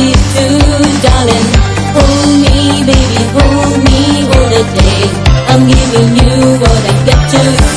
it too, darling. Hold me, baby, hold me all the day. I'm giving you what I got to